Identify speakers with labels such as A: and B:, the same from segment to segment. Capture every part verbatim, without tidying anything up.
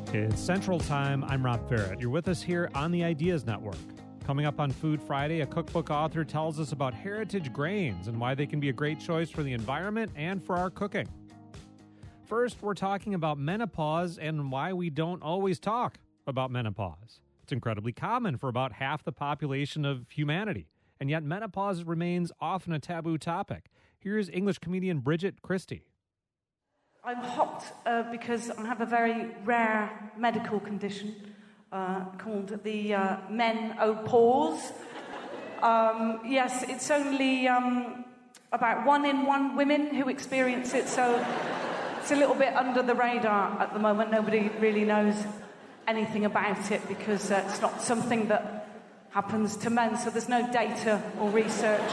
A: It's Central Time. I'm Rob Barrett. You're with us here on the Ideas Network. Coming up on Food Friday, a cookbook author tells us about heritage grains and why they can be a great choice for the environment and for our cooking. First, we're talking about menopause and why we don't always talk about menopause. It's incredibly common for about half the population of humanity, and yet menopause remains often a taboo topic. Here's English comedian Bridget Christie.
B: I'm hot uh, because I have a very rare medical condition uh, called the uh, menopause. Um, yes, it's only um, about one in one women who experience it, so it's a little bit under the radar at the moment. Nobody really knows anything about it because uh, it's not something that happens to men, so there's no data or research.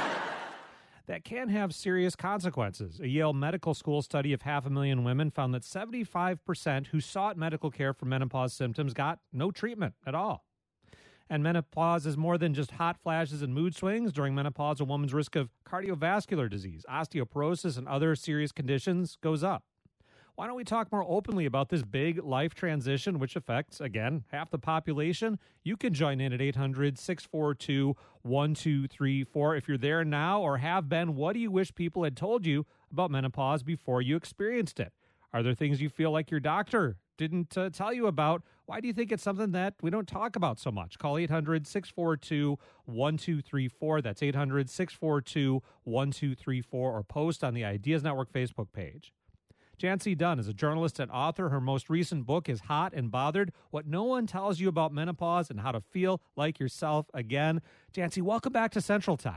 A: That can have serious consequences. A Yale Medical School study of half a million women found that seventy-five percent who sought medical care for menopause symptoms got no treatment at all. And menopause is more than just hot flashes and mood swings. During menopause, a woman's risk of cardiovascular disease, osteoporosis, and other serious conditions goes up. Why don't we talk more openly about this big life transition, which affects, again, half the population? You can join in at eight hundred, six four two, one two three four. If you're there now or have been, what do you wish people had told you about menopause before you experienced it? Are there things you feel like your doctor didn't uh, tell you about? Why do you think it's something that we don't talk about so much? Call eight hundred, six four two, one two three four. That's eight hundred, six four two, one two three four, or post on the Ideas Network Facebook page. Jancy Dunn is a journalist and author. Her most recent book is Hot and Bothered, What No One Tells You About Menopause and How to Feel Like Yourself Again. Jancy, welcome back to Central Time.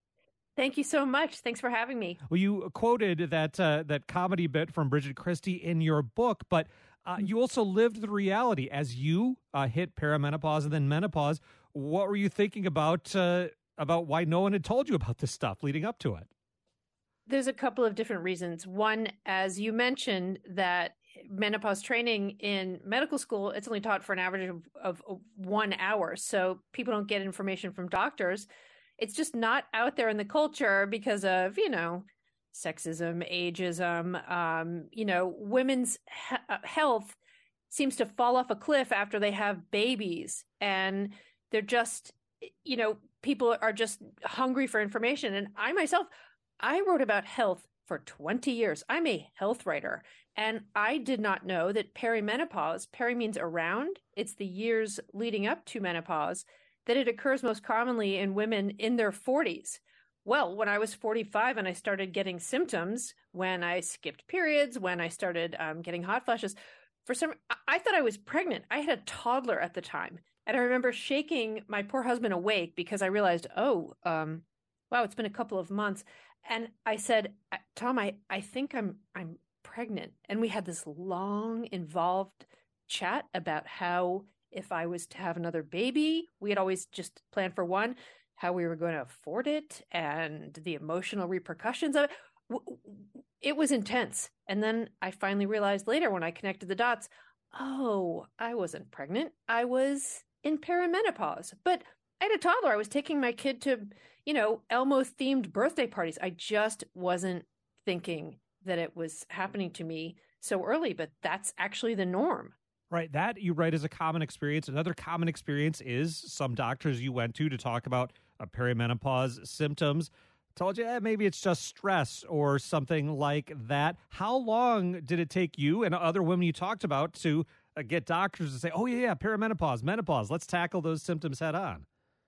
C: Thank you so much. Thanks for having me.
A: Well, you quoted that uh, that comedy bit from Bridget Christie in your book, but uh, you also lived the reality as you uh, hit perimenopause and then menopause. What were you thinking about uh, about why no one had told you about this stuff leading up to it?
C: There's a couple of different reasons. One, as you mentioned, that menopause training in medical school, it's only taught for an average of, of, of one hour. So people don't get information from doctors. It's just not out there in the culture because of, you know, sexism, ageism, um, you know, women's he- health seems to fall off a cliff after they have babies. And they're just, you know, people are just hungry for information. And I myself, I wrote about health for twenty years. I'm a health writer, and I did not know that perimenopause, peri means around, it's the years leading up to menopause, that it occurs most commonly in women in their forties. Well, when I was forty-five and I started getting symptoms, when I skipped periods, when I started um, getting hot flashes, for some, I thought I was pregnant. I had a toddler at the time, and I remember shaking my poor husband awake because I realized, oh, um, wow, it's been a couple of months. And I said, Tom, I, I think I'm I'm pregnant. And we had this long, involved chat about how if I was to have another baby, we had always just planned for one, how we were going to afford it and the emotional repercussions of it. It was intense. And then I finally realized later when I connected the dots, oh, I wasn't pregnant. I was in perimenopause. But I had a toddler. I was taking my kid to, you know, Elmo-themed birthday parties. I just wasn't thinking that it was happening to me so early, but that's actually the norm.
A: Right. That, you write, is a common experience. Another common experience is some doctors you went to to talk about uh, perimenopause symptoms told you eh, maybe it's just stress or something like that. How long did it take you and other women you talked about to uh, get doctors to say, oh, yeah, yeah, perimenopause, menopause, let's tackle those symptoms head on?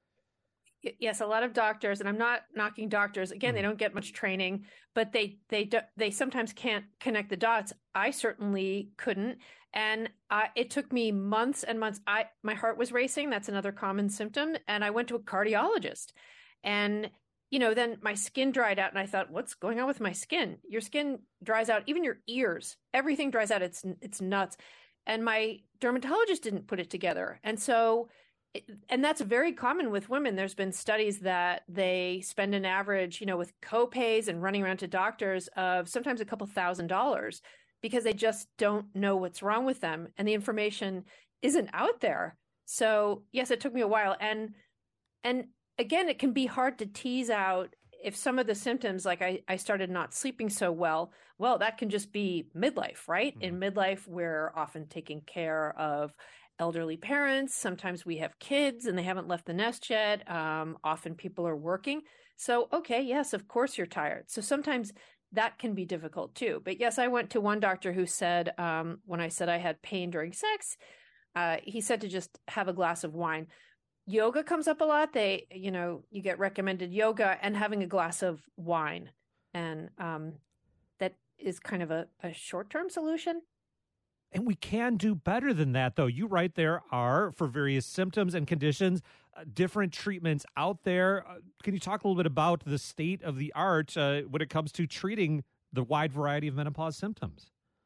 C: Yes, a lot of doctors, and I'm not knocking doctors. Again, mm. they don't get much training, but they they do, they sometimes can't connect the dots. I certainly couldn't, and I, it took me months and months. I my heart was racing. That's another common symptom, and I went to a cardiologist, and you know, then my skin dried out, and I thought, what's going on with my skin? Your skin dries out, even your ears, everything dries out. It's it's nuts, and my dermatologist didn't put it together, and so. And that's very common with women. There's been studies that they spend an average, you know, with co-pays and running around to doctors of sometimes a couple thousand dollars because they just don't know what's wrong with them. And the information isn't out there. So yes, it took me a while. And, and again, it can be hard to tease out if some of the symptoms, like I, I started not sleeping so well, well, that can just be midlife, right? Mm-hmm. In midlife, we're often taking care of elderly parents. Sometimes we have kids and they haven't left the nest yet. Um, often people are working. So, okay, yes, of course you're tired. So sometimes that can be difficult too. But yes, I went to one doctor who said, um, when I said I had pain during sex, uh, he said to just have a glass of wine. Yoga comes up a lot. They, you know, you get recommended yoga and having a glass of wine. And um, that is kind of a, a short-term solution.
A: And we can do better than that, though. You write there are, for various symptoms and conditions, uh, different treatments out there. Uh, can you talk a little bit about the state of the art uh, when it comes to treating the wide variety of menopause symptoms?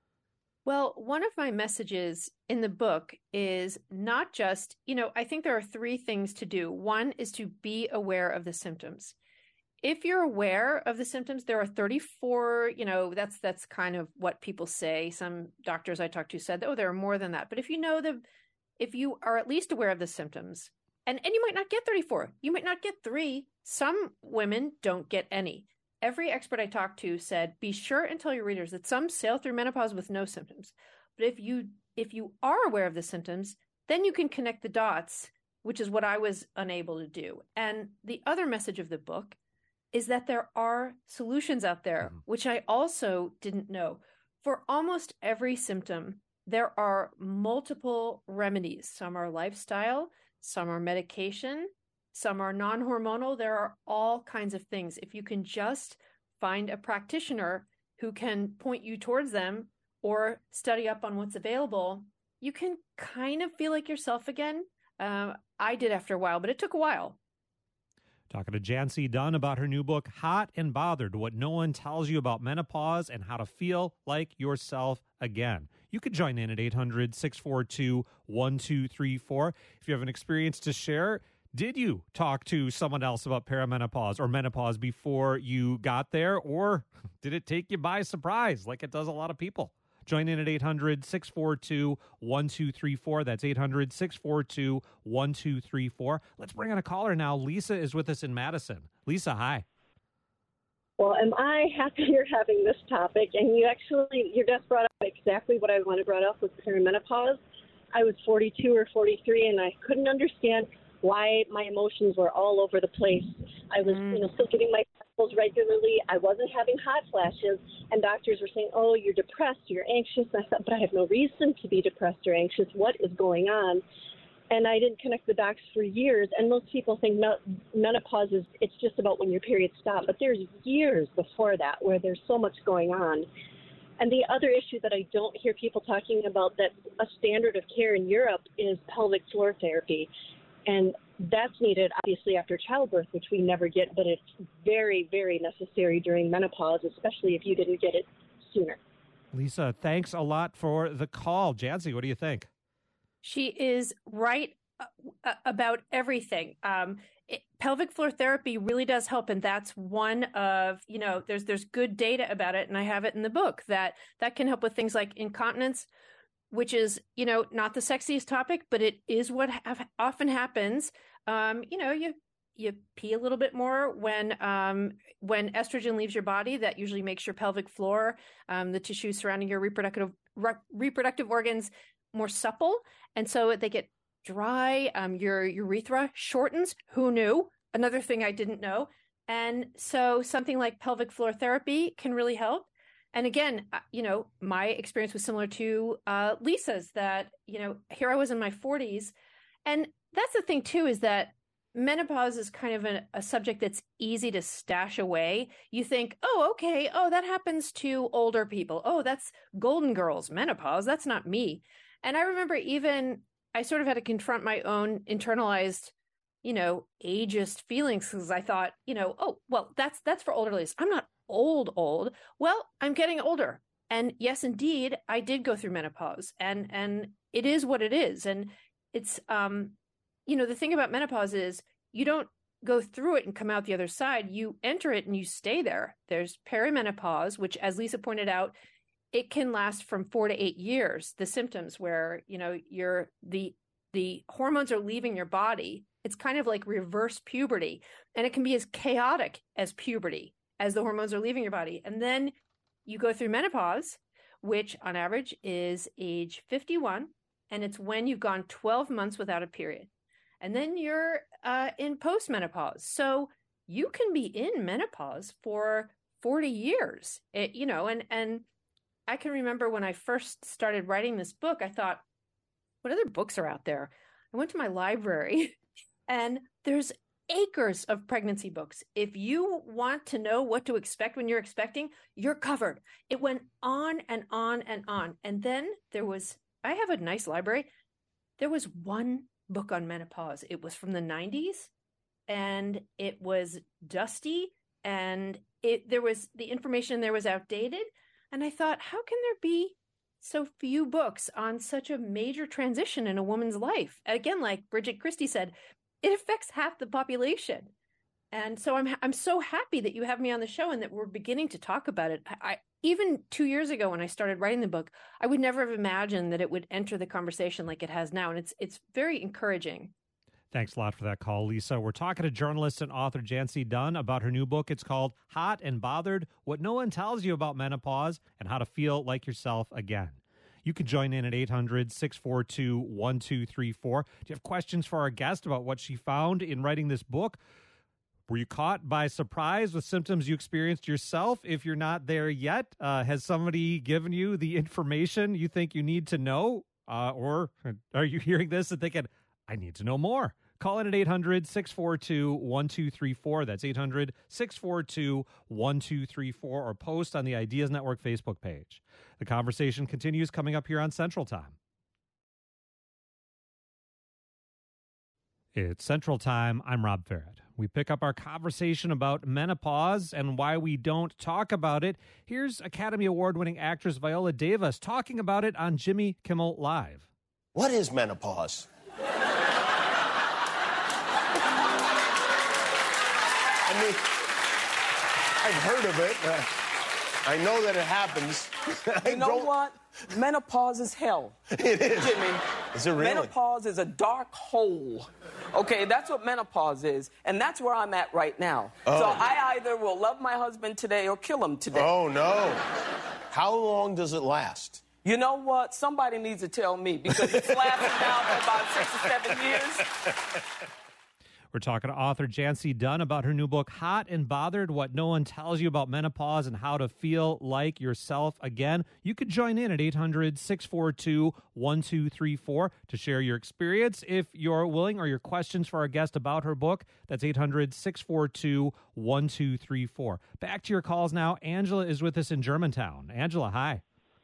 C: Well, one of my messages in the book is not just, you know, I think there are three things to do. One is to be aware of the symptoms. If you're aware of the symptoms, there are thirty-four, you know, that's that's kind of what people say. Some doctors I talked to said, oh, there are more than that. But if you know the, if you are at least aware of the symptoms, and, and you might not get thirty-four, you might not get three. Some women don't get any. Every expert I talked to said, be sure and tell your readers that some sail through menopause with no symptoms. But if you if you are aware of the symptoms, then you can connect the dots, which is what I was unable to do. And the other message of the book is that there are solutions out there, mm-hmm. which I also didn't know. For almost every symptom, there are multiple remedies. Some are lifestyle, some are medication, some are non-hormonal. There are all kinds of things. If you can just find a practitioner who can point you towards them or study up on what's available, you can kind of feel like yourself again. Uh, I did after a while, but it took a while.
A: Talking to Janci Dunn about her new book, Hot and Bothered, What No One Tells You About Menopause and How to Feel Like Yourself Again. You could join in at eight hundred, six four two, one two three four. If you have an experience to share, did you talk to someone else about perimenopause or menopause before you got there, or did it take you by surprise like it does a lot of people? Join in at eight hundred, six four two, one two three four. That's eight hundred, six four two, one two three four. Let's bring on a caller now. Lisa is with us in Madison. Lisa, hi.
D: Well, am I happy you're having this topic? And you actually, you just brought up exactly what I wanted brought up with perimenopause. I was forty-two or forty-three, and I couldn't understand why my emotions were all over the place. I was, mm. you know, still getting my cycles regularly. I wasn't having hot flashes, and doctors were saying, oh, you're depressed, you're anxious. And I thought, but I have no reason to be depressed or anxious. What is going on? And I didn't connect the dots for years. And most people think menopause is, it's just about when your periods stop. But there's years before that where there's so much going on. And the other issue that I don't hear people talking about that's a standard of care in Europe is pelvic floor therapy. And that's needed, obviously, after childbirth, which we never get, but it's very, very necessary during menopause, especially if you didn't get it sooner.
A: Lisa, thanks a lot for the call. Janci, what do you think?
C: She is right about everything. Um, it, pelvic floor therapy really does help, and that's one of, you know, there's there's good data about it, and I have it in the book, that that can help with things like incontinence, which is, you know, not the sexiest topic, but it is what ha- often happens. Um, you know, you you pee a little bit more when um, when estrogen leaves your body. That usually makes your pelvic floor, um, the tissue surrounding your reproductive re- reproductive organs, more supple, and so they get dry. Um, your urethra shortens. Who knew? Another thing I didn't know. And so something like pelvic floor therapy can really help. And again, you know, my experience was similar to uh, Lisa's, that, you know, here I was in my forties. And that's the thing, too, is that menopause is kind of a, a subject that's easy to stash away. You think, oh, okay, oh, that happens to older people. Oh, that's Golden Girls, menopause. That's not me. And I remember even I sort of had to confront my own internalized, you know, ageist feelings, because I thought, you know, oh, well, that's that's for older ladies. I'm not old, old. Well, I'm getting older. And yes, indeed, I did go through menopause, and, and it is what it is. And it's, um, you know, the thing about menopause is you don't go through it and come out the other side. You enter it and you stay there. There's perimenopause, which, as Lisa pointed out, it can last from four to eight years. The symptoms where, you know, you're the, the hormones are leaving your body. It's kind of like reverse puberty, and it can be as chaotic as puberty as the hormones are leaving your body. And then you go through menopause, which on average is age fifty-one, and it's when you've gone twelve months without a period. And then you're uh, in postmenopause. So you can be in menopause for forty years, it, you know, and, and I can remember when I first started writing this book, I thought, what other books are out there? I went to my library and there's acres of pregnancy books. If you want to know what to expect when you're expecting, you're covered. It went on and on and on. And then there was, I have a nice library. There was one book on menopause. It was from the nineties and it was dusty and it, there was, the information there was outdated. And I thought, how can there be so few books on such a major transition in a woman's life? Again, like Bridget Christie said, it affects half the population. And so I'm I'm so happy that you have me on the show and that we're beginning to talk about it. I, I even two years ago when I started writing the book, I would never have imagined that it would enter the conversation like it has now. And it's it's very encouraging.
A: Thanks a lot for that call, Lisa. We're talking to journalist and author Jancy Dunn about her new book. It's called Hot and Bothered, What No One Tells You About Menopause and How to Feel Like Yourself Again. You can join in at eight hundred, six four two, one two three four. Do you have questions for our guest about what she found in writing this book? Were you caught by surprise with symptoms you experienced yourself? If you're not there yet, uh, has somebody given you the information you think you need to know? Uh, or are you hearing this and thinking, I need to know more? Call in at eight hundred, six four two, one two three four. That's eight hundred, six four two, one two three four, or post on the Ideas Network Facebook page. The conversation continues coming up here on Central Time. It's Central Time. I'm Rob Farrett. We pick up our conversation about menopause and why we don't talk about it. Here's Academy Award-winning actress Viola Davis talking about it on Jimmy Kimmel Live.
E: What is menopause? I mean, I've heard of it. Uh, I know that it happens.
F: You know what? Menopause is hell.
E: It is.
F: Jimmy.
E: Is it really?
F: Menopause is a dark hole. Okay, that's what menopause is, and that's where I'm at right now.
E: Oh.
F: So I either will love my husband today or kill him today.
E: Oh, no. How long does it last?
F: You know what? Somebody needs to tell me, because it's lasting now for about six or seven years.
A: We're talking to author Jancy Dunn about her new book, Hot and Bothered, What No One Tells You About Menopause and How to Feel Like Yourself Again. You could join in at eight hundred, six four two, one two three four to share your experience if you're willing, or your questions for our guest about her book. That's eight hundred, six four two, one two three four. Back to your calls now. Angela is with us in Germantown. Angela, hi.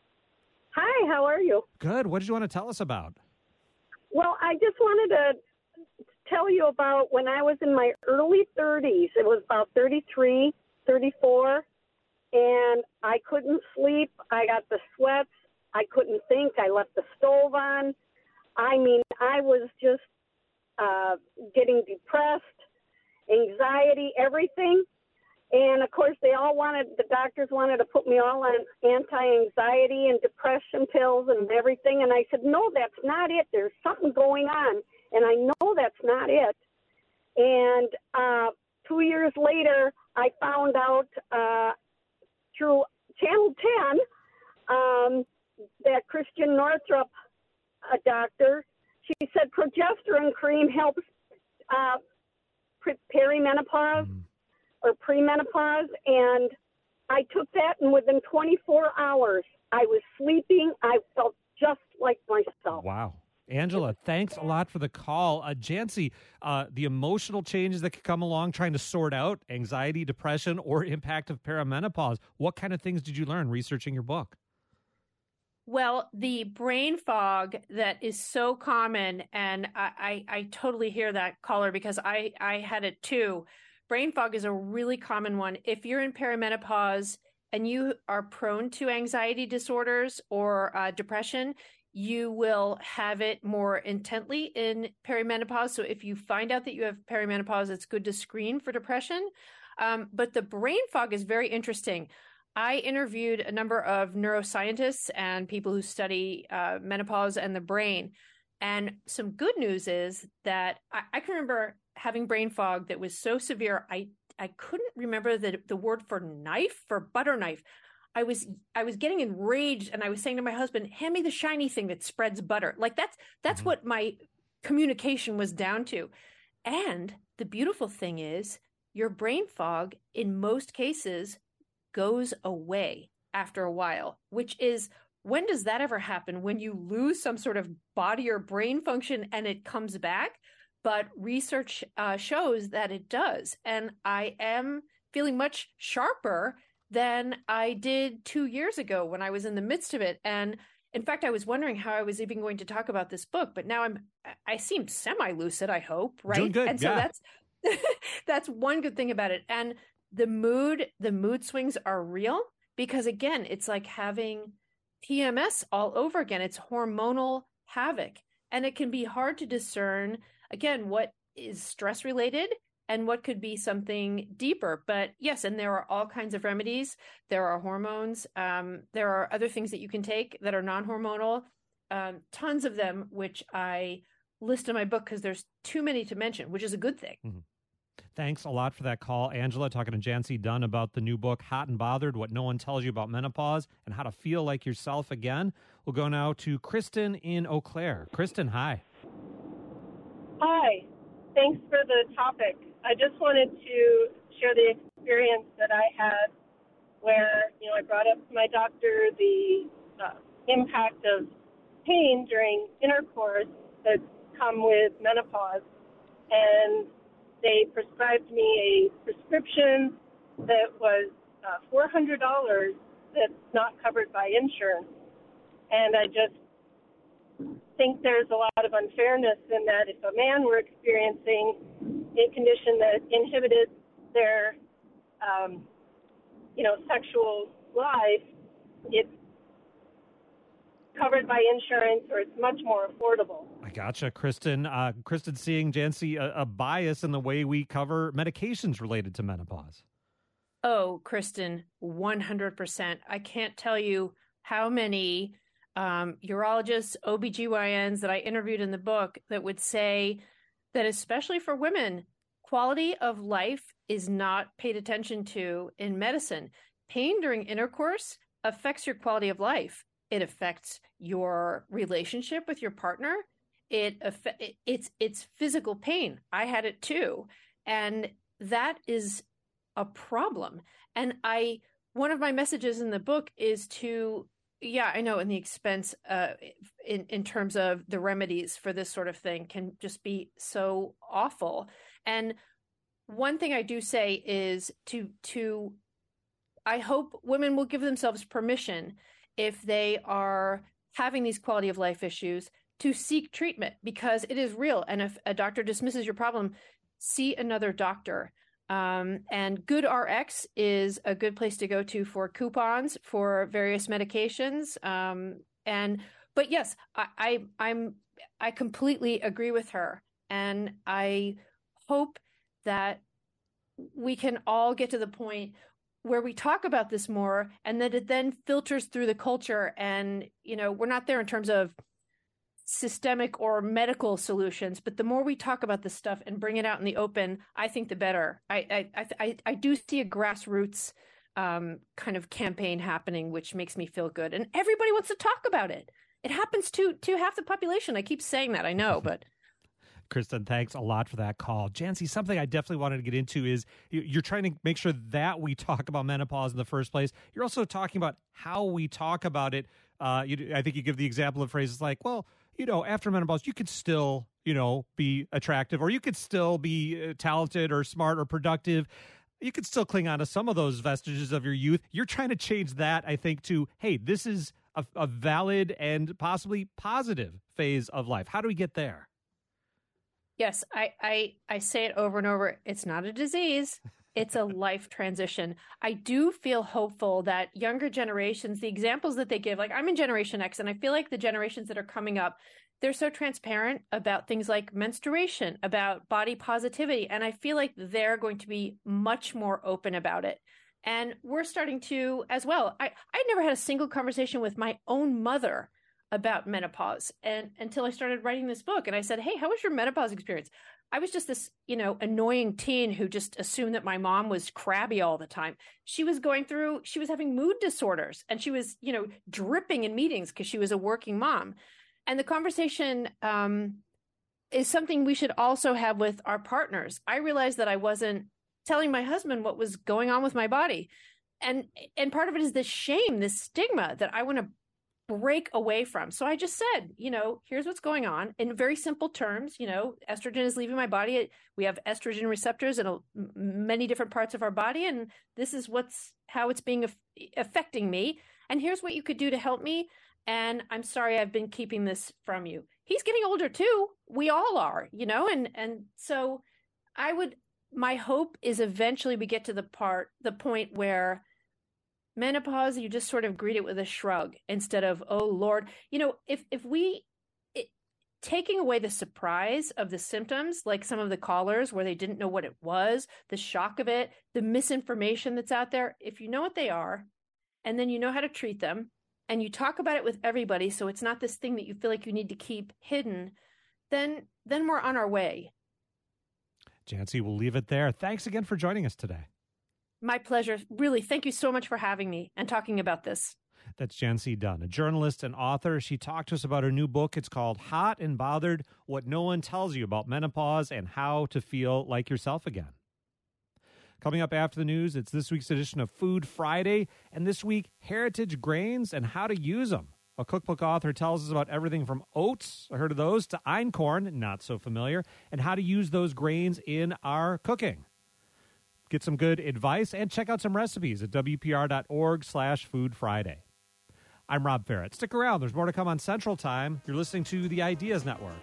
D: Hi, how are you?
A: Good. What did you want to tell us about?
D: Well, I just wanted to tell you about when I was in my early thirties. It was about thirty-three, thirty-four, and I couldn't sleep. I got the sweats. I couldn't think. I left the stove on. I mean, I was just uh, getting depressed, anxiety, everything. And, of course, they all wanted, the doctors wanted to put me all on anti-anxiety and depression pills and everything. And I said, no, that's not it. There's something going on. And I know that's not it. And uh, two years later, I found out uh, through Channel ten um, that Christian Northrup, a doctor, she said progesterone cream helps uh, pre- perimenopause mm. or premenopause. And I took that, and within twenty-four hours, I was sleeping. I felt just like myself.
A: Wow. Angela, thanks a lot for the call. Uh, Jancy, uh, the emotional changes that could come along trying to sort out anxiety, depression, or impact of perimenopause. What kind of things did you learn researching your book?
C: Well, the brain fog that is so common, and I, I, I totally hear that caller because I, I had it too. Brain fog is a really common one. If you're in perimenopause and you are prone to anxiety disorders or uh, depression, you will have it more intently in perimenopause. So if you find out that you have perimenopause, it's good to screen for depression. Um, but the brain fog is very interesting. I interviewed a number of neuroscientists and people who study uh, menopause and the brain. And some good news is that I, I can remember having brain fog that was so severe, I, I couldn't remember the, the word for knife, for butter knife. I was I was getting enraged, and I was saying to my husband, hand me the shiny thing that spreads butter. Like that's that's mm-hmm. what my communication was down to. And the beautiful thing is your brain fog in most cases goes away after a while, which is, when does that ever happen? When you lose some sort of body or brain function and it comes back? But research uh, shows that it does. And I am feeling much sharper than I did two years ago when I was in the midst of it. And in fact, I was wondering how I was even going to talk about this book, but now I'm, I seem semi-lucid, I hope, right?
A: Doing good,
C: and so
A: yeah.
C: that's, that's one good thing about it. And the mood, the mood swings are real because again, it's like having P M S all over again. It's hormonal havoc, and it can be hard to discern, again, what is stress related and what could be something deeper. But yes, and there are all kinds of remedies. There are hormones. Um, there are other things that you can take that are non-hormonal, um, tons of them, which I list in my book because there's too many to mention, which is a good thing.
A: Mm-hmm. Thanks a lot for that call, Angela, talking to Jancy Dunn about the new book, Hot and Bothered, What No One Tells You About Menopause and How to Feel Like Yourself Again. We'll go now to Kristen in Eau Claire. Kristen, hi.
G: Hi. Thanks for the topic. I just wanted to share the experience that I had where, you know, I brought up to my doctor the uh, impact of pain during intercourse that's come with menopause, and they prescribed me a prescription that was uh, four hundred dollars that's not covered by insurance. And I just think there's a lot of unfairness in that if a man were experiencing a condition that inhibited their, um, you know, sexual life, it's covered by insurance or it's much more affordable.
A: I gotcha, Kristen. Uh, Kristen, seeing Jancy a, a bias in the way we cover medications related to menopause.
C: Oh, Kristen, one hundred percent. I can't tell you how many um, urologists, O B G Y Ns that I interviewed in the book that would say that especially for women, quality of life is not paid attention to in medicine. Pain during intercourse affects your quality of life. It affects your relationship with your partner. It it's it's physical pain. I had it too, and that is a problem. And I one of my messages in the book is to yeah I know in the expense uh, in in terms of the remedies for this sort of thing can just be so awful. And one thing I do say is to to I hope women will give themselves permission if they are having these quality of life issues to seek treatment, because it is real. And if a doctor dismisses your problem, see another doctor. Um, and GoodRx is a good place to go to for coupons for various medications. Um, and, but yes, I, I, I'm, I completely agree with her. And I hope that we can all get to the point where we talk about this more, and that it then filters through the culture. And, you know, we're not there in terms of systemic or medical solutions, but the more we talk about this stuff and bring it out in the open, I think the better. I I I, I do see a grassroots um, kind of campaign happening, which makes me feel good. And everybody wants to talk about it. It happens to to half the population. I keep saying that, I know, but
A: Kristen, thanks a lot for that call. Jancy, something I definitely wanted to get into is you're trying to make sure that we talk about menopause in the first place. You're also talking about how we talk about it. Uh, you, I think you give the example of phrases like, well, you know, after menopause, you could still, you know, be attractive, or you could still be talented or smart or productive. You could still cling on to some of those vestiges of your youth. You're trying to change that, I think, to, hey, this is a, a valid and possibly positive phase of life. How do we get there?
C: Yes, I, I, I say it over and over. It's not a disease. It's a life transition. I do feel hopeful that younger generations, the examples that they give, like I'm in Generation X, and I feel like the generations that are coming up, they're so transparent about things like menstruation, about body positivity. And I feel like they're going to be much more open about it. And we're starting to as well. I, I never had a single conversation with my own mother about menopause and until I started writing this book. And I said, hey, how was your menopause experience? I was just this, you know, annoying teen who just assumed that my mom was crabby all the time. She was going through, she was having mood disorders, and she was, you know, dripping in meetings because she was a working mom. And the conversation um, is something we should also have with our partners. I realized that I wasn't telling my husband what was going on with my body. And, and part of it is this shame, this stigma that I want to break away from. So I just said, you know, here's what's going on in very simple terms. You know, estrogen is leaving my body. We have estrogen receptors in a, many different parts of our body. And this is what's how it's being affecting me. And here's what you could do to help me. And I'm sorry, I've been keeping this from you. He's getting older too. We all are, you know, and, and so I would, my hope is eventually we get to the part, the point where menopause, you just sort of greet it with a shrug instead of, oh Lord, you know, if, if we, it, taking away the surprise of the symptoms, like some of the callers where they didn't know what it was, the shock of it, the misinformation that's out there, if you know what they are, and then you know how to treat them, and you talk about it with everybody, so it's not this thing that you feel like you need to keep hidden, then, then we're on our way.
A: Jancy, we'll leave it there. Thanks again for joining us today.
C: My pleasure. Really, thank you so much for having me and talking about this.
A: That's Jancy Dunn, a journalist and author. She talked to us about her new book. It's called Hot and Bothered, What No One Tells You About Menopause and How to Feel Like Yourself Again. Coming up after the news, it's this week's edition of Food Friday, and this week, heritage grains and how to use them. A cookbook author tells us about everything from oats, I heard of those, to einkorn, not so familiar, and how to use those grains in our cooking. Get some good advice and check out some recipes at W P R dot org slash Food Friday. I'm Rob Ferrett. Stick around. There's more to come on Central Time. You're listening to the Ideas Network.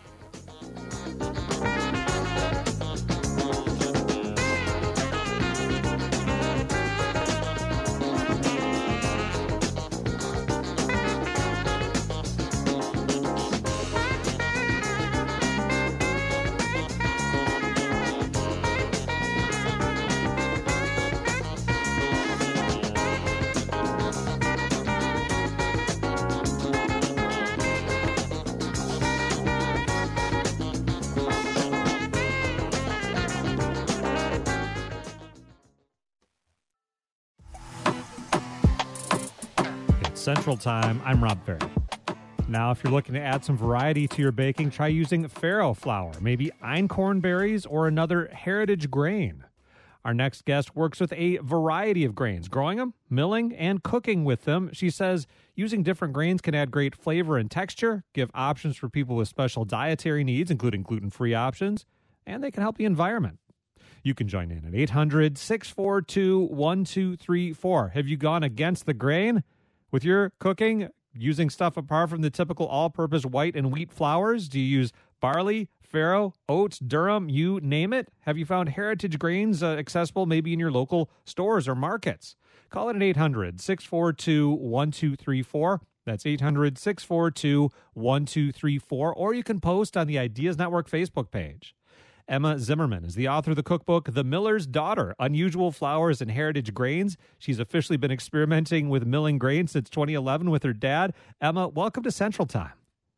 A: Central Time. I'm Rob Ferry. Now, if you're looking to add some variety to your baking, try using farro flour, maybe einkorn berries, or another heritage grain. Our next guest works with a variety of grains, growing them, milling, and cooking with them. She says using different grains can add great flavor and texture, give options for people with special dietary needs, including gluten-free options, and they can help the environment. You can join in at eight hundred, six four two, one two three four. Have you gone against the grain with your cooking, using stuff apart from the typical all-purpose white and wheat flours? Do you use barley, farro, oats, durum, you name it? Have you found heritage grains uh, accessible maybe in your local stores or markets? Call it at eight hundred, six four two, one two three four. That's eight hundred, six four two, one two three four. Or you can post on the Ideas Network Facebook page. Emma Zimmerman is the author of the cookbook, The Miller's Daughter, Unusual Flours and Heritage Grains. She's officially been experimenting with milling grains since twenty eleven with her dad. Emma, welcome to Central Time.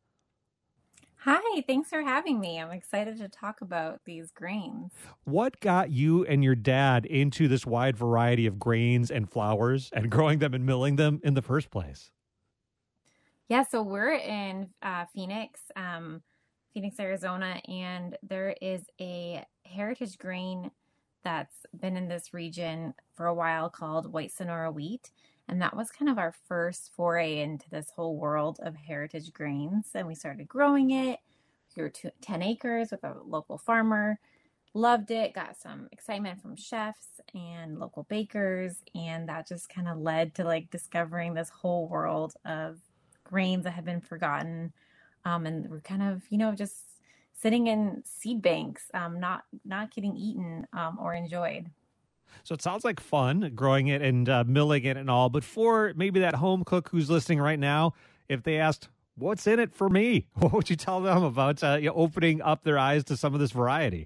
H: Hi, thanks for having me. I'm excited to talk about these grains.
A: What got you and your dad into this wide variety of grains and flours and growing them and milling them in the first place?
H: Yeah, so we're in uh, Phoenix, um, Phoenix, Arizona, and there is a heritage grain that's been in this region for a while called white Sonora wheat. And that was kind of our first foray into this whole world of heritage grains. And we started growing it. We grew ten acres with a local farmer. Loved it. Got some excitement from chefs and local bakers. And that just kind of led to like discovering this whole world of grains that had been forgotten. Um, and we're kind of, you know, just sitting in seed banks, um, not not getting eaten um, or enjoyed.
A: So it sounds like fun growing it and uh, milling it and all. But for maybe that home cook who's listening right now, if they asked, what's in it for me? What would you tell them about uh, you know, opening up their eyes to some of this variety?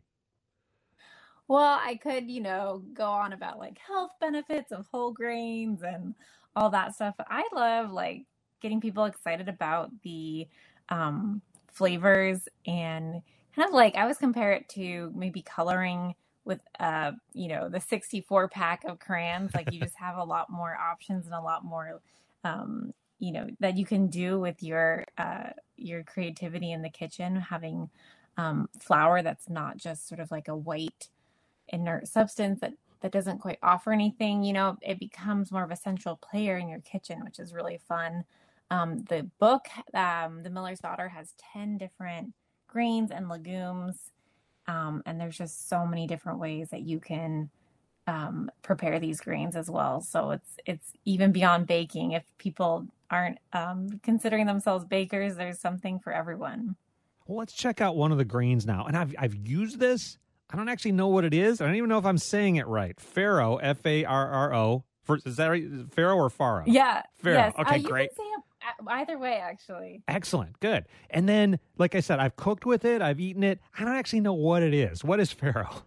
H: Well, I could, you know, go on about like health benefits of whole grains and all that stuff. But I love like getting people excited about the um, flavors, and kind of like, I always compare it to maybe coloring with, uh, you know, the sixty-four pack of crayons. Like, you just have a lot more options and a lot more, um, you know, that you can do with your, uh, your creativity in the kitchen, having um, flour that's not just sort of like a white inert substance that, that doesn't quite offer anything. You know, it becomes more of a central player in your kitchen, which is really fun. Um, the book, um, The Miller's Daughter, has ten different grains and legumes. Um, and there's just so many different ways that you can um, prepare these grains as well. So it's it's even beyond baking. If people aren't um, considering themselves bakers, there's something for everyone.
A: Well, let's check out one of the grains now. And I've I've used this. I don't actually know what it is. I don't even know if I'm saying it right. Farro, F A R R O. For, is that right? Farro or Faro?
H: Yeah.
A: Farro.
H: Yes.
A: Okay,
H: uh, you
A: great.
H: Can say it either way, actually.
A: Excellent. Good. And then, like I said, I've cooked with it. I've eaten it. I don't actually know what it is. What is farro?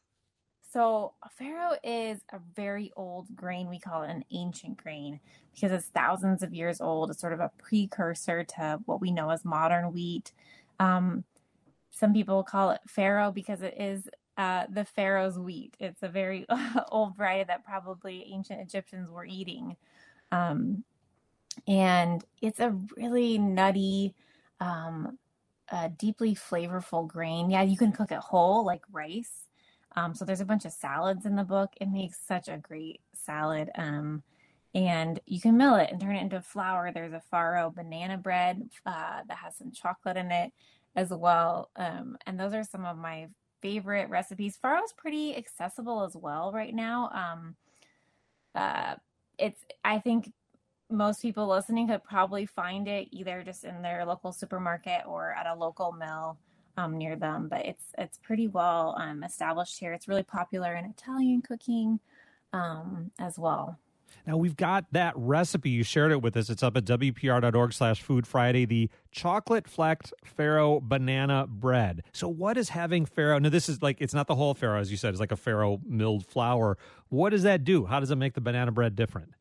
H: So farro is a very old grain. We call it an ancient grain because it's thousands of years old. It's sort of a precursor to what we know as modern wheat. Um, some people call it farro because it is uh, the pharaoh's wheat. It's a very old variety that probably ancient Egyptians were eating. Um, and it's a really nutty, um, uh, deeply flavorful grain. Yeah, you can cook it whole like rice. Um, so there's a bunch of salads in the book. It makes such a great salad. Um, and you can mill it and turn it into flour. There's a farro banana bread uh, that has some chocolate in it as well. Um, and those are some of my favorite recipes. Farro is pretty accessible as well right now. Um, uh, it's, I think most people listening could probably find it either just in their local supermarket or at a local mill um, near them. But it's it's pretty well um, established here. It's really popular in Italian cooking um, as well.
A: Now, we've got that recipe. You shared it with us. It's up at W P R dot org slash Food Friday, the chocolate flecked farro banana bread. So what is having farro? Now, this is like, it's not the whole farro, as you said. It's like a farro milled flour. What does that do? How does it make the banana bread different?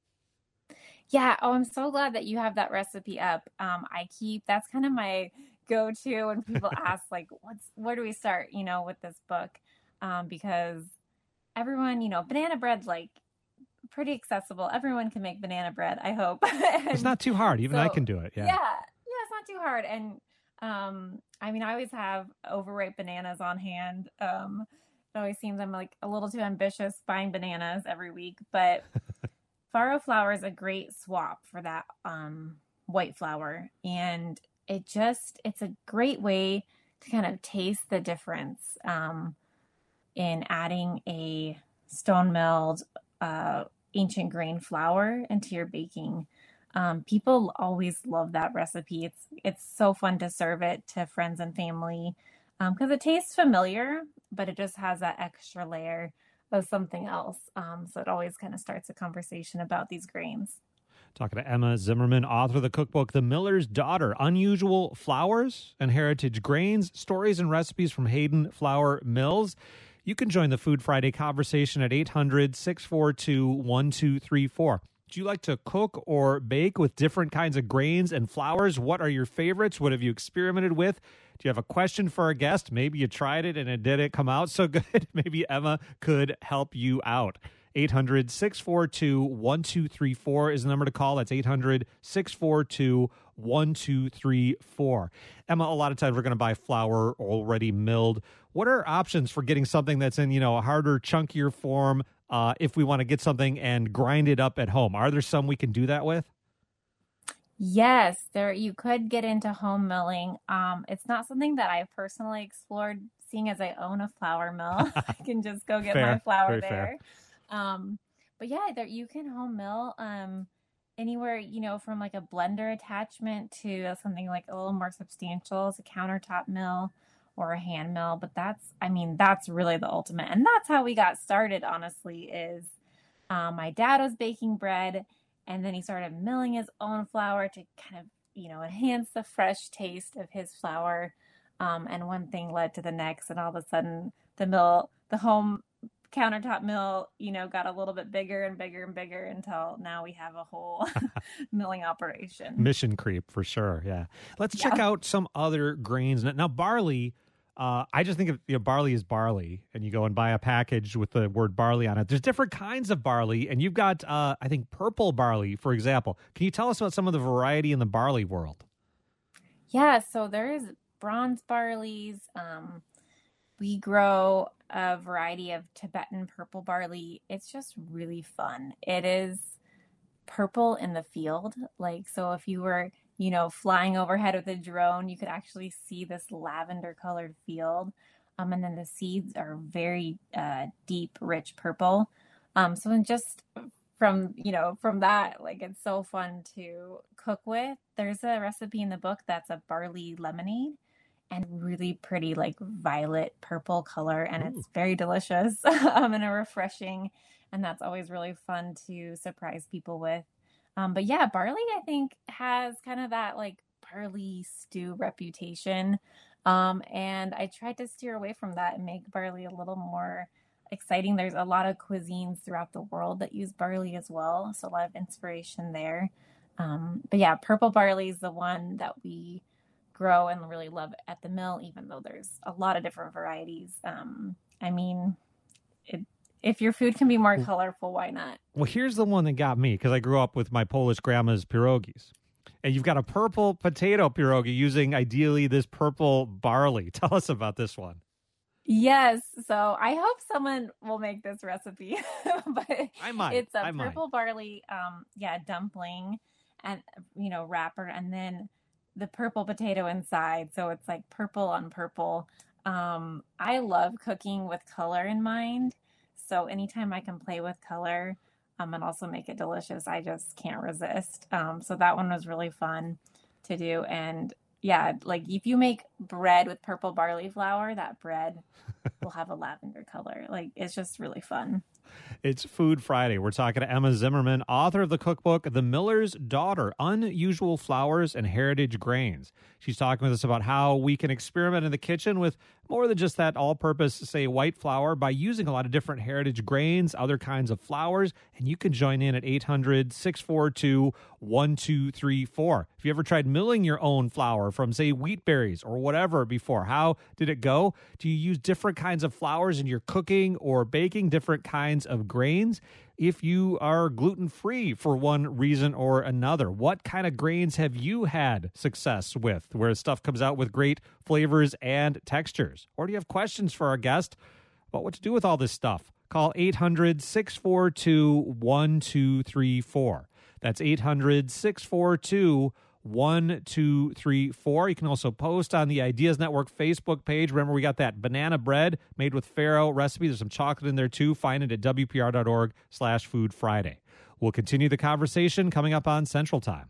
H: Yeah. Oh, I'm so glad that you have that recipe up. Um, I keep, that's kind of my go-to when people ask, like, what's, where do we start, you know, with this book? Um, because everyone, you know, banana bread, like, pretty accessible. Everyone can make banana bread, I hope. And
A: it's not too hard. Even
H: so,
A: I can do it. Yeah.
H: Yeah. Yeah. It's not too hard. And, um, I mean, I always have overripe bananas on hand. Um, it always seems I'm like a little too ambitious buying bananas every week, but farro flour is a great swap for that um, white flour. And it just, it's a great way to kind of taste the difference um, in adding a stone milled uh, ancient grain flour into your baking. Um, people always love that recipe. It's, it's so fun to serve it to friends and family because um, it tastes familiar, but it just has that extra layer of something else. Um, so it always kind of starts a conversation about these grains.
A: Talking to Emma Zimmerman, author of the cookbook, The Miller's Daughter, Unusual Flours and Heritage Grains, Stories and Recipes from Hayden Flour Mills. You can join the Food Friday conversation at eight hundred, six four two, one two three four. Do you like to cook or bake with different kinds of grains and flours? What are your favorites? What have you experimented with? Do you have a question for our guest? Maybe you tried it and it didn't come out so good. Maybe Emma could help you out. eight hundred, six four two, one two three four is the number to call. That's eight hundred, six four two, one two three four. Emma, a lot of times we're going to buy flour already milled. What are options for getting something that's in, you know, a harder, chunkier form uh, if we want to get something and grind it up at home? Are there some we can do that with?
H: Yes, there you could get into home milling. Um, it's not something that I've personally explored, seeing as I own a flour mill. I can just go get
A: Fair.
H: my flour
A: Very
H: there. Um, but yeah, there you can home mill um, anywhere, you know, from like a blender attachment to something like a little more substantial as a countertop mill or a hand mill. But that's, I mean, that's really the ultimate. And that's how we got started, honestly, is um, my dad was baking bread. And then he started milling his own flour to kind of, you know, enhance the fresh taste of his flour. Um, and one thing led to the next. And all of a sudden, the mill, the home countertop mill, you know, got a little bit bigger and bigger and bigger until now we have a whole milling operation.
A: Mission creep for sure. Yeah. Let's
H: Yeah.
A: check out some other grains. Now, barley, uh, I just think of you know, barley is barley, and you go and buy a package with the word barley on it. There's different kinds of barley, and you've got, uh, I think, purple barley, for example. Can you tell us about some of the variety in the barley world?
H: Yeah, so there's bronze barleys. Um, we grow a variety of Tibetan purple barley. It's just really fun. It is purple in the field. Like, so if you were, you know, flying overhead with a drone, you could actually see this lavender colored field. Um, and then the seeds are very uh, deep, rich purple. Um, so in just from, you know, from that, like, it's so fun to cook with. There's a recipe in the book that's a barley lemonade and really pretty, like, violet purple color. And
A: Ooh.
H: It's very delicious um, and a refreshing. And that's always really fun to surprise people with. Um, but yeah, barley, I think, has kind of that like barley stew reputation. Um, and I tried to steer away from that and make barley a little more exciting. There's a lot of cuisines throughout the world that use barley as well. So a lot of inspiration there. Um, but yeah, purple barley is the one that we grow and really love at the mill, even though there's a lot of different varieties. Um, I mean, it, if your food can be more colorful, why not?
A: Well, here's the one that got me, because I grew up with my Polish grandma's pierogies. And you've got a purple potato pierogi using, ideally, this purple barley. Tell us about this one.
H: Yes. So I hope someone will make this recipe. But
A: I might.
H: It's a
A: I
H: purple
A: might.
H: barley, um, yeah, dumpling and, you know, wrapper, and then the purple potato inside. So it's like purple on purple. Um, I love cooking with color in mind. So anytime I can play with color um, and also make it delicious, I just can't resist. Um, so that one was really fun to do. And yeah, like if you make bread with purple barley flour, that bread will have a lavender color. Like, it's just really fun.
A: It's Food Friday. We're talking to Emma Zimmerman, author of the cookbook, The Miller's Daughter, Unusual Flours and Heritage Grains. She's talking with us about how we can experiment in the kitchen with more than just that all-purpose, say, white flour by using a lot of different heritage grains, other kinds of flours, and you can join in at eight hundred, six four two, one two three four. If you ever tried milling your own flour from, say, wheat berries or whatever before, how did it go? Do you use different kinds of flours in your cooking or baking, different kinds of grains? If you are gluten-free for one reason or another, what kind of grains have you had success with, where stuff comes out with great flavors and textures? Or do you have questions for our guest about what to do with all this stuff? Call eight hundred, six four two, one two three four. That's eight hundred, six four two, one two three four. You can also post on the Ideas Network Facebook page. Remember, we got that banana bread made with farro recipe. There's some chocolate in there too. Find it at W P R dot org slash Food Friday. We'll continue the conversation coming up on Central Time.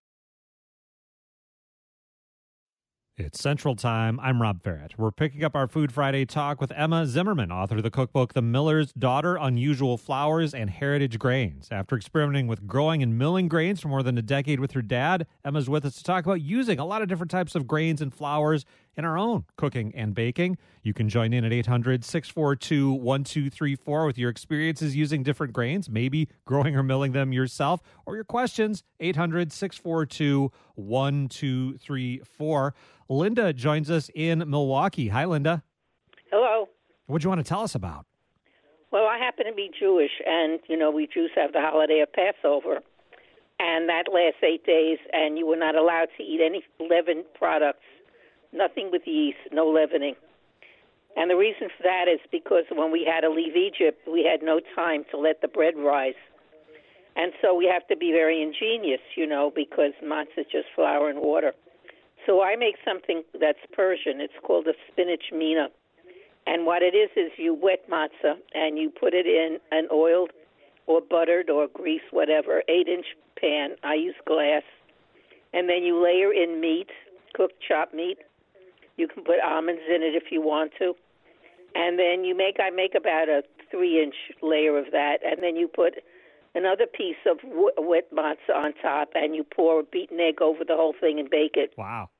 A: It's Central Time. I'm Rob Farrett. We're picking up our Food Friday talk with Emma Zimmerman, author of the cookbook, The Miller's Daughter, Unusual Flours and Heritage Grains. After experimenting with growing and milling grains for more than a decade with her dad, Emma's with us to talk about using a lot of different types of grains and flours in our own cooking and baking. You can join in at eight hundred, six four two, one two three four with your experiences using different grains, maybe growing or milling them yourself, or your questions, eight hundred, six four two, one two three four. Linda joins us in Milwaukee. Hi, Linda.
I: Hello.
A: What do you want to tell us about?
I: Well, I happen to be Jewish, and, you know, we Jews have the holiday of Passover, and that lasts eight days, and you were not allowed to eat any leavened products, nothing with yeast, no leavening. And the reason for that is because when we had to leave Egypt, we had no time to let the bread rise. And so we have to be very ingenious, you know, because matzah is just flour and water. So I make something that's Persian. It's called a spinach mina. And what it is is you wet matzah and you put it in an oiled or buttered or grease, whatever, eight-inch pan. I use glass. And then you layer in meat, cooked chopped meat. You can put almonds in it if you want to. And then you make, I make about a three-inch layer of that. And then you put another piece of wet matzah on top, and you pour a beaten egg over the whole thing and bake it.
A: Wow.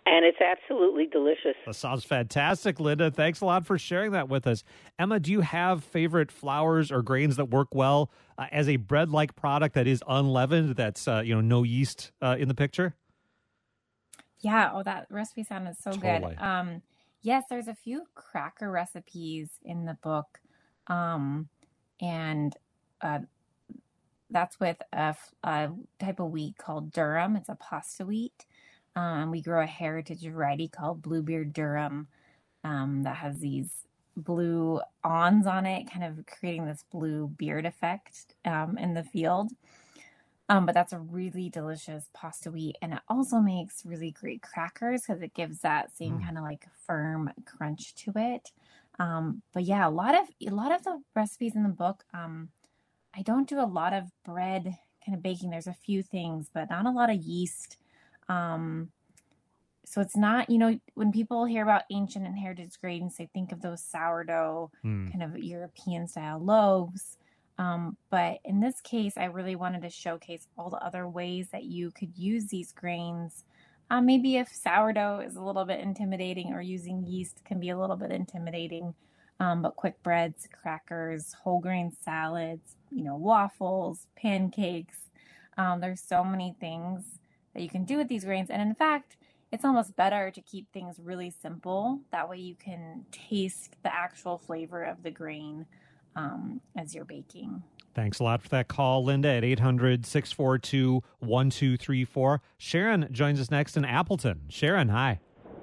I: and it's absolutely delicious.
A: That sounds fantastic, Linda. Thanks a lot for sharing that with us. Emma, do you have favorite flours or grains that work well uh, as a bread-like product that is unleavened, that's uh, you know no yeast uh, in the picture?
H: Yeah. Oh, that recipe sounded so
A: Totally.
H: good. Um, yes, there's a few cracker recipes in the book, um, and uh, that's with a, a type of wheat called durum. It's a pasta wheat. Um, we grow a heritage variety called Bluebeard Durham um, that has these blue awns on it, kind of creating this blue beard effect um, in the field. Um, but that's a really delicious pasta wheat, and it also makes really great crackers because it gives that same
A: Mm.
H: kind of like firm crunch to it. Um, but yeah, a lot of a lot of the recipes in the book. Um, I don't do a lot of bread kind of baking. There's a few things, but not a lot of yeast. Um, so it's not, you know, when people hear about ancient and heritage grains, they think of those sourdough
A: Mm.
H: kind of European style loaves. Um, but in this case, I really wanted to showcase all the other ways that you could use these grains. Uh, maybe if sourdough is a little bit intimidating or using yeast can be a little bit intimidating, um, but quick breads, crackers, whole grain salads, you know, waffles, pancakes. Um, there's so many things that you can do with these grains. And in fact, it's almost better to keep things really simple. That way you can taste the actual flavor of the grain um, as you're baking.
A: Thanks a lot for that call, Linda, at eight hundred, six four two, one two three four. Sharon joins us next in Appleton. Sharon, hi.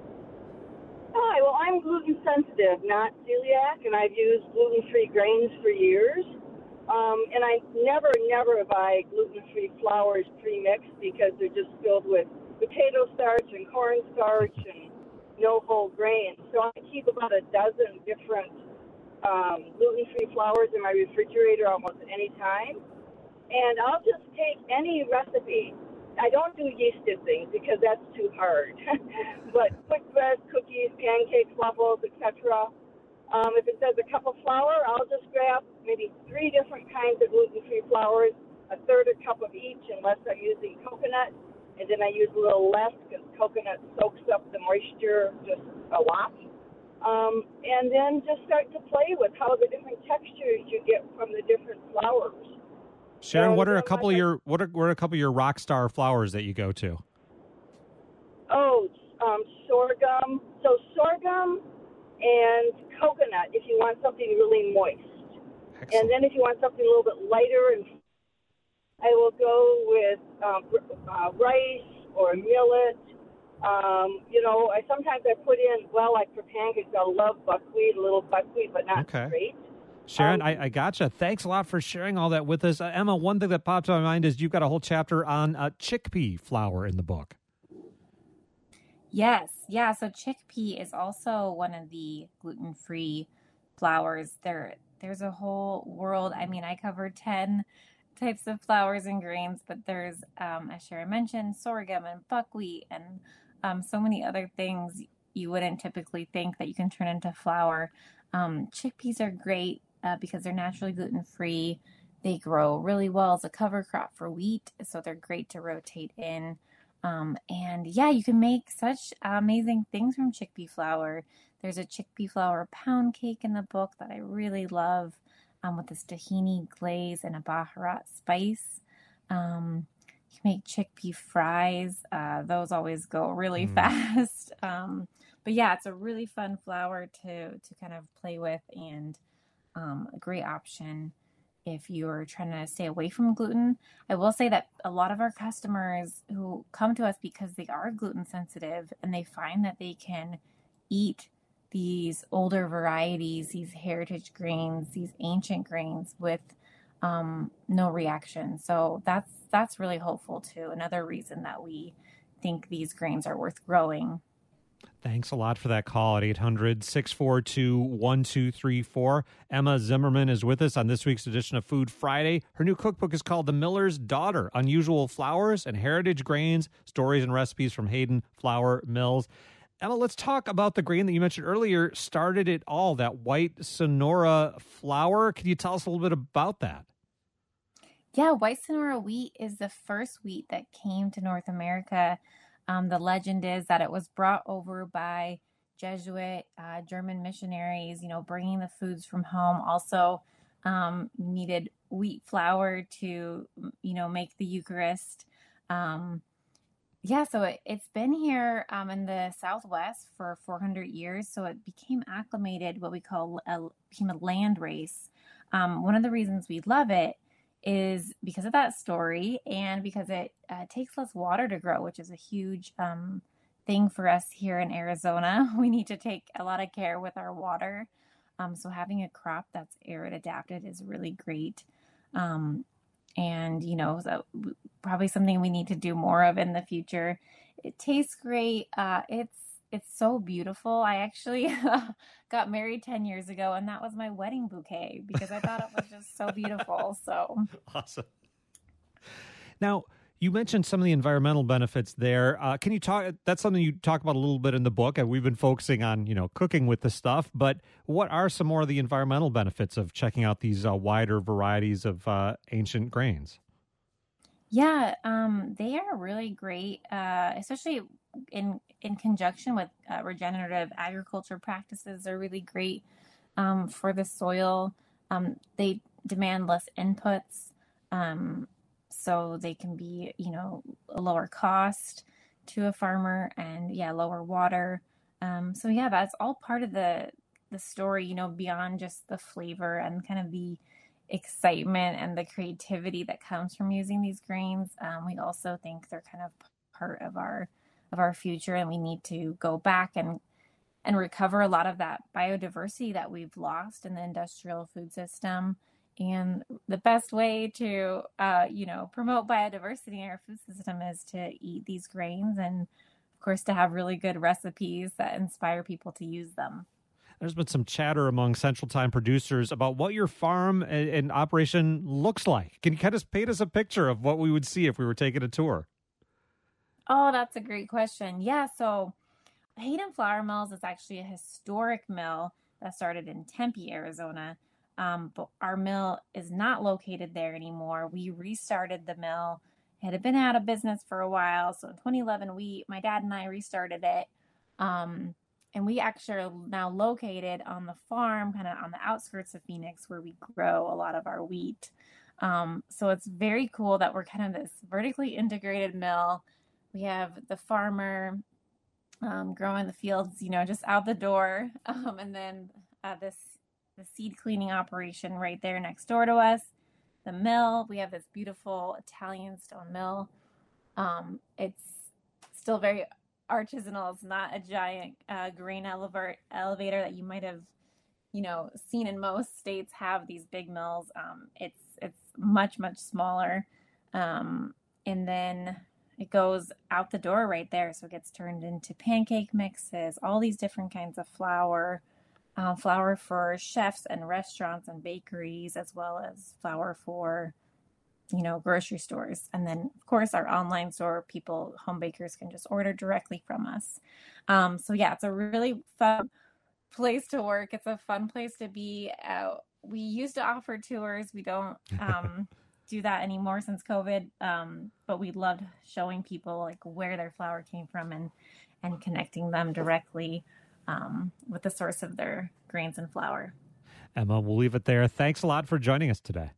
J: Hi, well, I'm gluten sensitive, not celiac, and I've used gluten-free grains for years. Um, and I never, never buy gluten-free flours pre-mixed because they're just filled with potato starch and cornstarch and no whole grains. So I keep about a dozen different um, gluten-free flours in my refrigerator almost at any time. And I'll just take any recipe. I don't do yeasted things because that's too hard. But quick breads, cookies, pancakes, waffles, et cetera. Um, if it says a cup of flour, I'll just grab maybe three different kinds of gluten-free flours, a third a cup of each unless I'm using coconut. And then I use a little less because coconut soaks up the moisture just a lot. Um, and then just start to play with how the different textures you get from the different flours.
A: Sharon,
J: And
A: what are a
J: then
A: couple
J: like
A: of
J: I-
A: your what are, what are a couple of your rock star flours that you go to?
J: Oh, um, sorghum. So sorghum and coconut if you want something really moist.
A: Excellent.
J: And then if you want something a little bit lighter, and I will go with um, uh, rice or millet. Um, you know, I sometimes I put in, well, like for pancakes, I love buckwheat, a little buckwheat, but not
A: Okay.
J: straight.
A: Sharon,
J: Um,
A: I, I gotcha. Thanks a lot for sharing all that with us. Uh, Emma, one thing that popped to my mind is you've got a whole chapter on uh, chickpea flour in the book.
H: Yes, yeah. So chickpea is also one of the gluten-free flours. There, there's a whole world. I mean, I covered ten types of flours and grains, but there's, um, as Sharon mentioned, sorghum and buckwheat and um, so many other things you wouldn't typically think that you can turn into flour. Um, chickpeas are great uh, because they're naturally gluten-free. They grow really well as a cover crop for wheat, so they're great to rotate in. Um, and yeah, you can make such amazing things from chickpea flour. There's a chickpea flour pound cake in the book that I really love um, with this tahini glaze and a baharat spice. Um, you can make chickpea fries. Uh, those always go really
A: Mm.
H: fast. Um, but yeah, it's a really fun flour to, to kind of play with and um, a great option if you're trying to stay away from gluten. I will say that a lot of our customers who come to us because they are gluten sensitive and they find that they can eat these older varieties, these heritage grains, these ancient grains with um, no reaction. So that's that's really hopeful too. Another reason that we think these grains are worth growing.
A: Thanks a lot for that call at eight hundred, six four two, one two three four. Emma Zimmerman is with us on this week's edition of Food Friday. Her new cookbook is called The Miller's Daughter, Unusual Flours and Heritage Grains, Stories and Recipes from Hayden Flour Mills. Emma, let's talk about the grain that you mentioned earlier, started it all, that white Sonora flour. Can you tell us a little bit about that?
H: Yeah, white Sonora wheat is the first wheat that came to North America Um, the legend is that it was brought over by Jesuit uh, German missionaries, you know, bringing the foods from home. Also um, needed wheat flour to, you know, make the Eucharist. Um, yeah, so it, it's been here um, in the Southwest for four hundred years. So it became acclimated, what we call a, became a land race. Um, one of the reasons we love it is because of that story and because it uh, takes less water to grow, which is a huge um, thing for us here in Arizona. We need to take a lot of care with our water. Um, so having a crop that's arid adapted is really great. Um, and, you know, so probably something we need to do more of in the future. It tastes great. Uh, it's, it's so beautiful. I actually got married ten years ago, and that was my wedding bouquet because I thought it was just so beautiful. So
A: awesome. Now, you mentioned some of the environmental benefits there. Uh, can you talk, that's something you talk about a little bit in the book, and we've been focusing on, you know, cooking with the stuff, but what are some more of the environmental benefits of checking out these uh, wider varieties of uh, ancient grains?
H: Yeah, um, they are really great, uh, especially in in conjunction with uh, regenerative agriculture practices. Are really great um, for the soil. Um, they demand less inputs, um, so they can be, you know, a lower cost to a farmer, and yeah, lower water. Um, so yeah, that's all part of the the story. You know, beyond just the flavor and kind of the excitement and the creativity that comes from using these grains. Um, we also think they're kind of part of our of our future, and we need to go back and and recover a lot of that biodiversity that we've lost in the industrial food system. And the best way to uh, you know promote biodiversity in our food system is to eat these grains, and of course to have really good recipes that inspire people to use them.
A: There's been some chatter among Central Time producers about what your farm and, and operation looks like. Can you kind of paint us a picture of what we would see if we were taking a tour?
H: Oh, that's a great question. Yeah, so Hayden Flour Mills is actually a historic mill that started in Tempe, Arizona. Um, but our mill is not located there anymore. We restarted the mill. It had been out of business for a while. So in twenty eleven, we, my dad and I restarted it. Um, And we actually are now located on the farm, kind of on the outskirts of Phoenix, where we grow a lot of our wheat. Um, so it's very cool that we're kind of this vertically integrated mill. We have the farmer um, growing the fields, you know, just out the door. Um, and then uh, this the seed cleaning operation right there next door to us. The mill, we have this beautiful Italian stone mill. Um, it's still very artisanal. It's not a giant uh, grain elevator elevator that you might have, you know, seen in most states have these big mills. Um, it's it's much much smaller, um, and then it goes out the door right there. So it gets turned into pancake mixes, all these different kinds of flour, uh, flour for chefs and restaurants and bakeries, as well as flour for, you know, grocery stores. And then of course our online store, people, home bakers can just order directly from us. Um, so yeah, it's a really fun place to work. It's a fun place to be. Uh, we used to offer tours. We don't um, do that anymore since COVID. Um, but we loved showing people like where their flour came from and, and connecting them directly um, with the source of their grains and flour.
A: Emma, we'll leave it there. Thanks a lot for joining us today.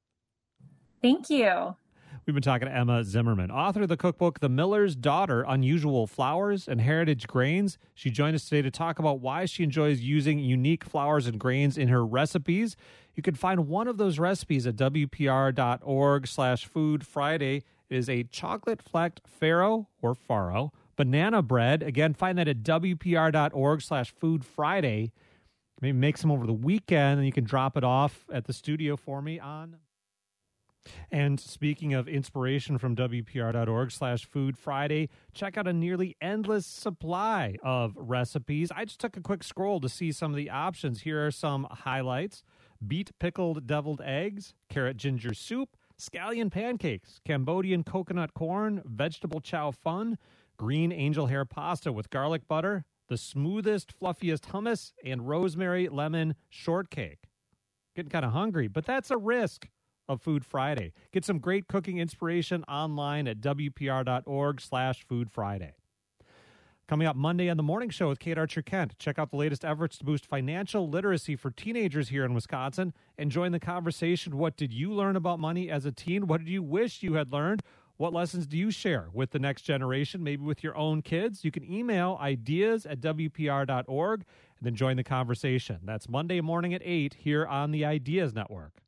H: Thank you.
A: We've been talking to Emma Zimmerman, author of the cookbook, The Miller's Daughter, Unusual Flours and Heritage Grains. She joined us today to talk about why she enjoys using unique flours and grains in her recipes. You can find one of those recipes at W P R dot org slash food Friday. It is a chocolate flecked farro or farro banana bread. Again, find that at W P R dot org slash food Friday. Maybe make some over the weekend, and you can drop it off at the studio for me on... And speaking of inspiration from W P R dot org slash food Friday, check out a nearly endless supply of recipes. I just took a quick scroll to see some of the options. Here are some highlights: beet pickled deviled eggs, carrot ginger soup, scallion pancakes, Cambodian coconut corn, vegetable chow fun, green angel hair pasta with garlic butter, the smoothest, fluffiest hummus, and rosemary lemon shortcake. Getting kind of hungry, but that's a risk of Food Friday. Get some great cooking inspiration online at W P R dot org slash food Friday. Coming up Monday on the Morning Show with Kate Archer-Kent. Check out the latest efforts to boost financial literacy for teenagers here in Wisconsin and join the conversation. What did you learn about money as a teen? What did you wish you had learned? What lessons do you share with the next generation, maybe with your own kids? You can email ideas at w p r dot org and then join the conversation. That's Monday morning at eight here on the Ideas Network.